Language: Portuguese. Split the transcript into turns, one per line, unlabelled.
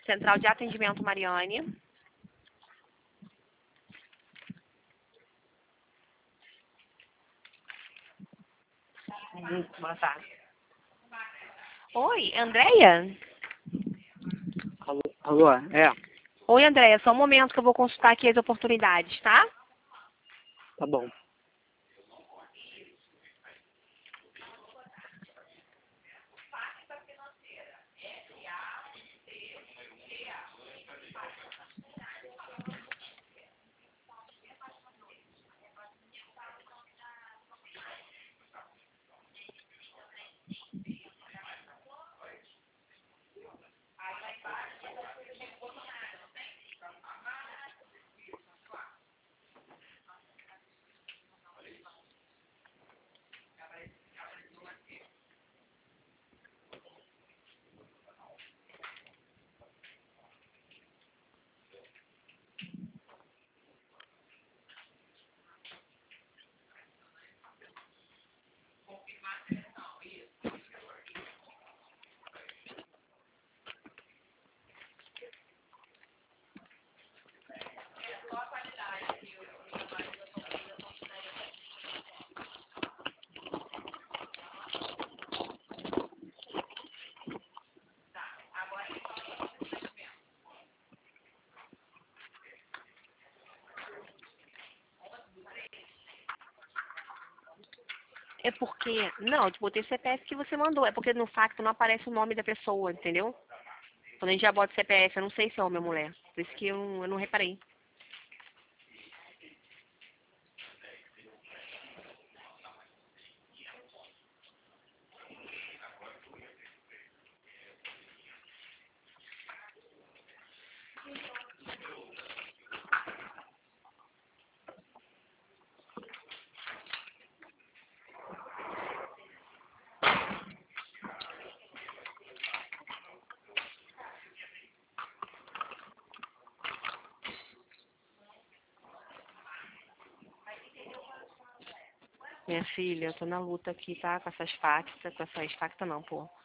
Central de Atendimento Mariane. Boa tarde. Oi, Andréia?
Alô, é,
Oi, Andréia, só um momento que eu vou consultar aqui as oportunidades, tá?
tá bom.
É porque... Não, eu te botei o CPF que você mandou. É porque no fax não aparece o nome da pessoa, entendeu? Quando a gente já bota o CPF, eu não sei se é homem ou mulher. Por isso que eu não reparei. Minha filha, eu tô na luta aqui, tá? Com essas factas não, pô.